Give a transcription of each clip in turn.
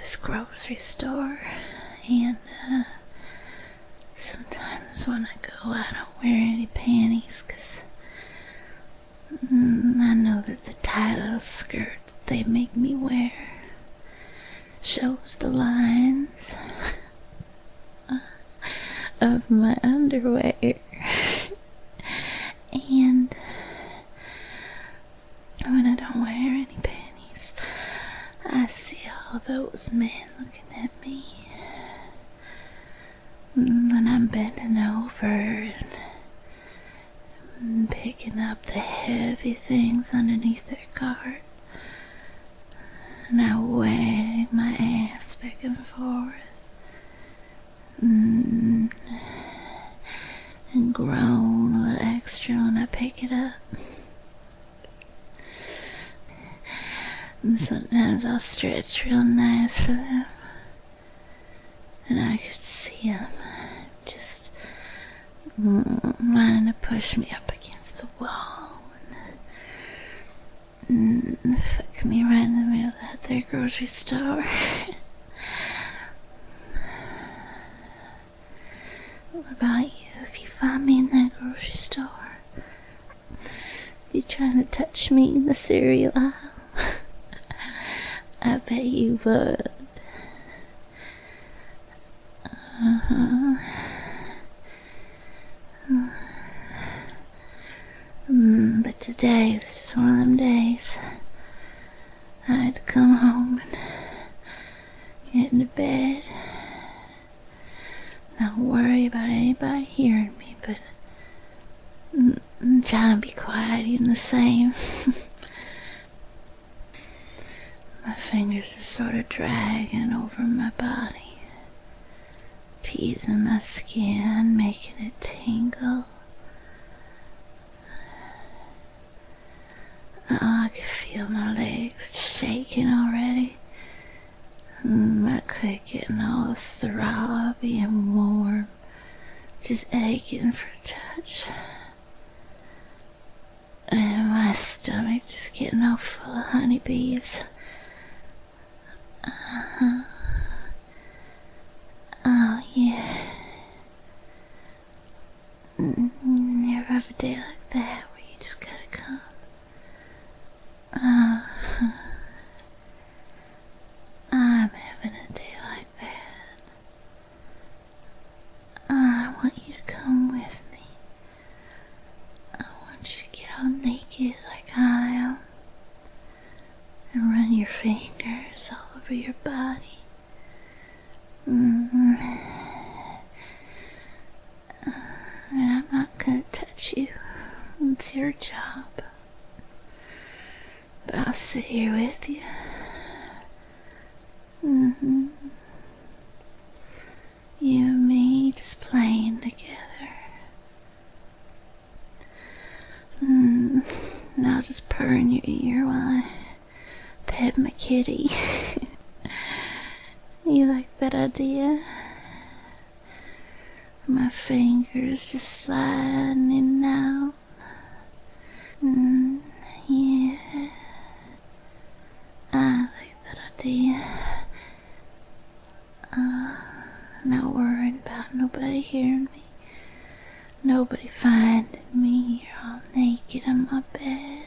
this grocery store, and sometimes when I go, I don't wear any panties, 'cause I know that the tight little skirt that they make me wear shows the lines of my underwear. And when I don't wear any panties, I see all those men looking at me. When I'm bending over and picking up the heavy things underneath their cart, and I wag my ass back and forth, and groan a little extra when I pick it up. And sometimes I'll stretch real nice for them, and I could see them just wanting to push me up against the wall and fuck me right in the middle of that there grocery store. What about you? If you find me in that grocery store, you trying to touch me in the cereal aisle? I bet you would. But today was just one of them days. I had to come home and get into bed. Not worry about anybody hearing me, but I'm trying to be quiet even the same. My fingers are sort of dragging over my body, teasing my skin, making it tingle. Oh, I can feel my legs shaking already. My clit getting all throbby and warm, just aching for a touch. And my stomach just getting all full of honeybees. Oh, yeah. You ever have a day like that where you just gotta come? I'm having a day like that. I want you to come with me. I want you to get all naked like I am and run your fingers all over your body. And I'm not gonna touch you. It's your job. But I'll sit here with you. You and me just playing together. And I'll just purr in your ear while I pet my kitty. You like that idea? My fingers just sliding in and out. Yeah. I like that idea. Not worrying about nobody hearing me. Nobody finding me here all naked on my bed.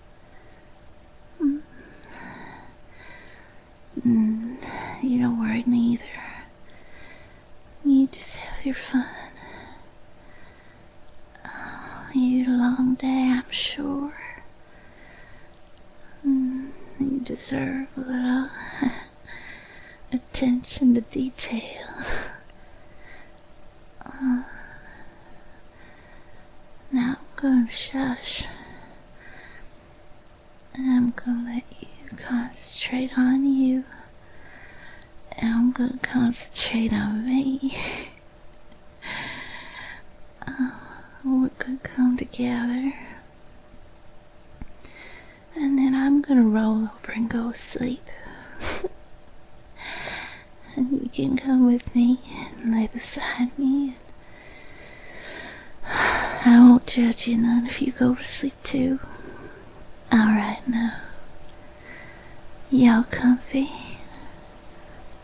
You don't worry neither. You just have your fun. Oh, you had a long day, I'm sure. You deserve a little attention to detail. Now I'm going to shush. I'm going to let you concentrate on you. And I'm going to concentrate on me. We're going to come together. And then I'm going to roll over and go to sleep. And you can come with me and lay beside me. I won't judge you none if you go to sleep too. Alright now. Y'all comfy?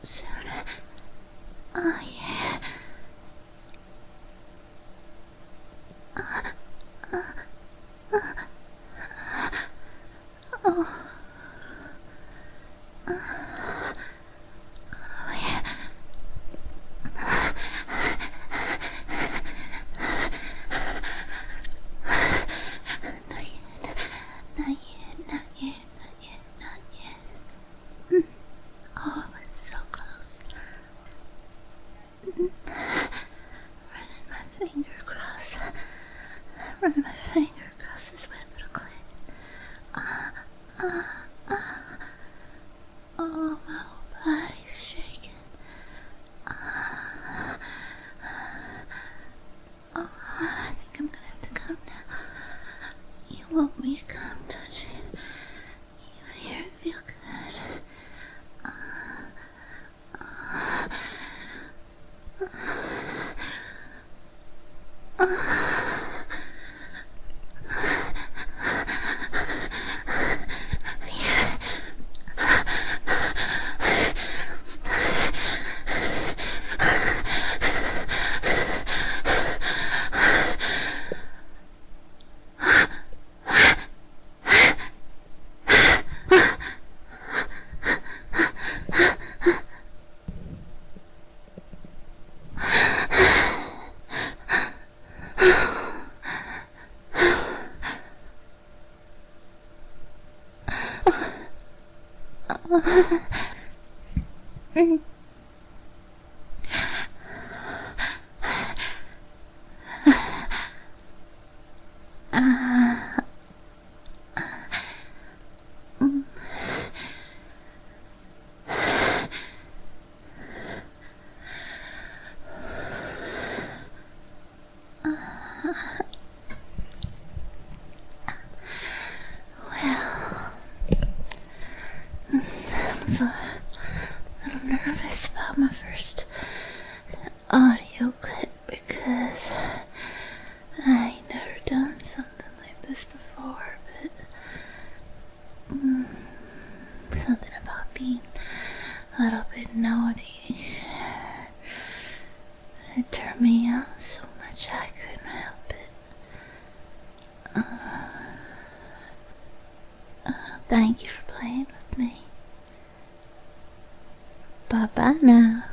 sooner. Oh, yeah. Not yet, not yet, not yet, not yet. Oh, it's so close. Running my finger across. Running my finger across this wet little clit. Oh, my whole body's shaking. Oh, I think I'm gonna have to come now. You want me to come, don't you? You want to hear it feel good? I'm so a little nervous about my first audio clip because I ain't never done something like this before, but something about being a little bit naughty. It turned me on so much I couldn't help it. Thank you for playing with me. Bye-bye now.